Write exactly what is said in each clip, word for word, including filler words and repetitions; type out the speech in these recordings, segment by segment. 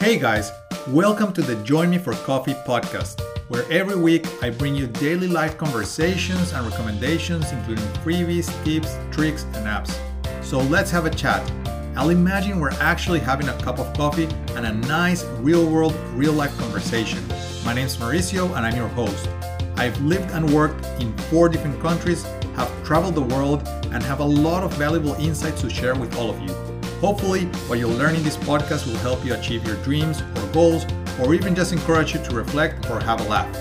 Hey guys, welcome to the Join Me for Coffee podcast, where every week I bring you daily life conversations and recommendations, including freebies, tips, tricks, and apps. So let's have a chat. I'll imagine we're actually having a cup of coffee and a nice real-world, real-life conversation. My name's Mauricio and I'm your host. I've lived and worked in four different countries, have traveled the world, and have a lot of valuable insights to share with all of you. Hopefully, what you'll learn in this podcast will help you achieve your dreams or goals, or even just encourage you to reflect or have a laugh.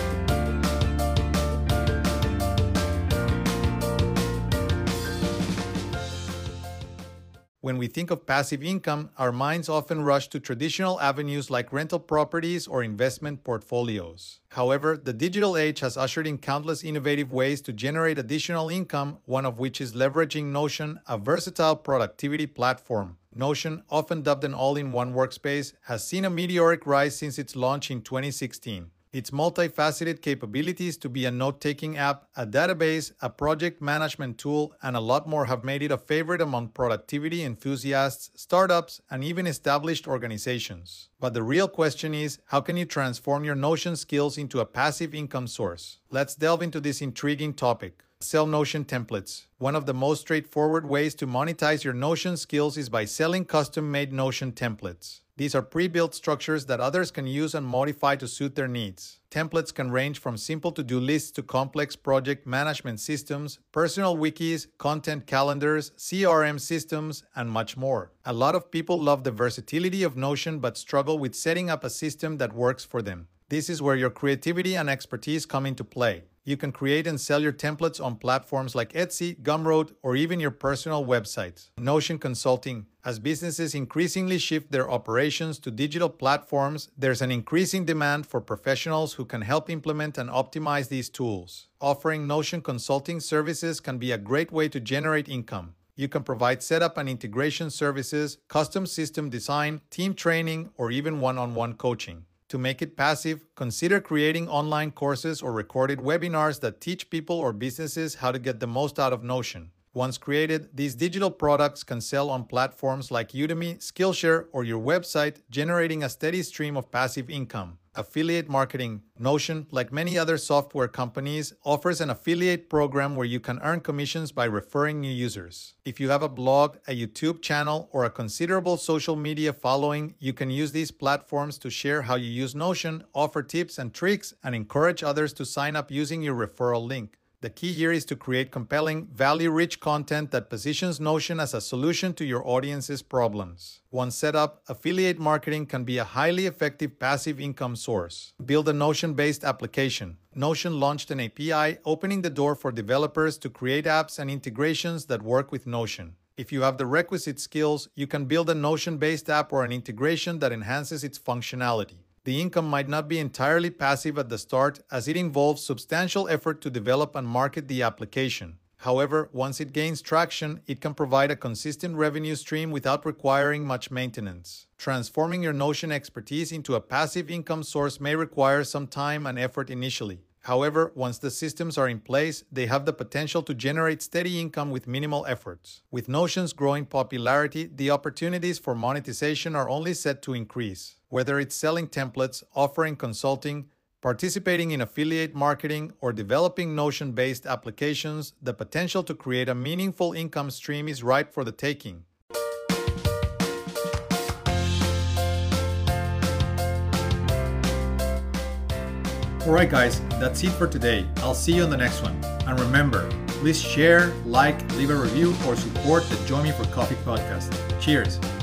When we think of passive income, our minds often rush to traditional avenues like rental properties or investment portfolios. However, the digital age has ushered in countless innovative ways to generate additional income, one of which is leveraging Notion, a versatile productivity platform. Notion, often dubbed an all-in-one workspace, has seen a meteoric rise since its launch in twenty sixteen. Its multifaceted capabilities to be a note-taking app, a database, a project management tool, and a lot more have made it a favorite among productivity enthusiasts, startups, and even established organizations. But the real question is, how can you transform your Notion skills into a passive income source? Let's delve into this intriguing topic. Sell Notion templates. One of the most straightforward ways to monetize your Notion skills is by selling custom-made Notion templates. These are pre-built structures that others can use and modify to suit their needs. Templates can range from simple to-do lists to complex project management systems, personal wikis, content calendars, C R M systems, and much more. A lot of people love the versatility of Notion but struggle with setting up a system that works for them. This is where your creativity and expertise come into play. You can create and sell your templates on platforms like Etsy, Gumroad, or even your personal website. Notion Consulting. As businesses increasingly shift their operations to digital platforms, there's an increasing demand for professionals who can help implement and optimize these tools. Offering Notion Consulting services can be a great way to generate income. You can provide setup and integration services, custom system design, team training, or even one-on-one coaching. To make it passive, consider creating online courses or recorded webinars that teach people or businesses how to get the most out of Notion. Once created, these digital products can sell on platforms like Udemy, Skillshare, or your website, generating a steady stream of passive income. Affiliate marketing. Notion, like many other software companies, offers an affiliate program where you can earn commissions by referring new users. If you have a blog, a YouTube channel, or a considerable social media following, you can use these platforms to share how you use Notion, offer tips and tricks, and encourage others to sign up using your referral link. The key here is to create compelling, value-rich content that positions Notion as a solution to your audience's problems. Once set up, affiliate marketing can be a highly effective passive income source. Build a Notion-based application. Notion launched an A P I, opening the door for developers to create apps and integrations that work with Notion. If you have the requisite skills, you can build a Notion-based app or an integration that enhances its functionality. The income might not be entirely passive at the start, as it involves substantial effort to develop and market the application. However, once it gains traction, it can provide a consistent revenue stream without requiring much maintenance. Transforming your Notion expertise into a passive income source may require some time and effort initially. However, once the systems are in place, they have the potential to generate steady income with minimal efforts. With Notion's growing popularity, the opportunities for monetization are only set to increase. Whether it's selling templates, offering consulting, participating in affiliate marketing, or developing Notion-based applications, the potential to create a meaningful income stream is ripe for the taking. Alright guys, that's it for today. I'll see you on the next one. And remember, please share, like, leave a review, or support the Join Me for Coffee podcast. Cheers!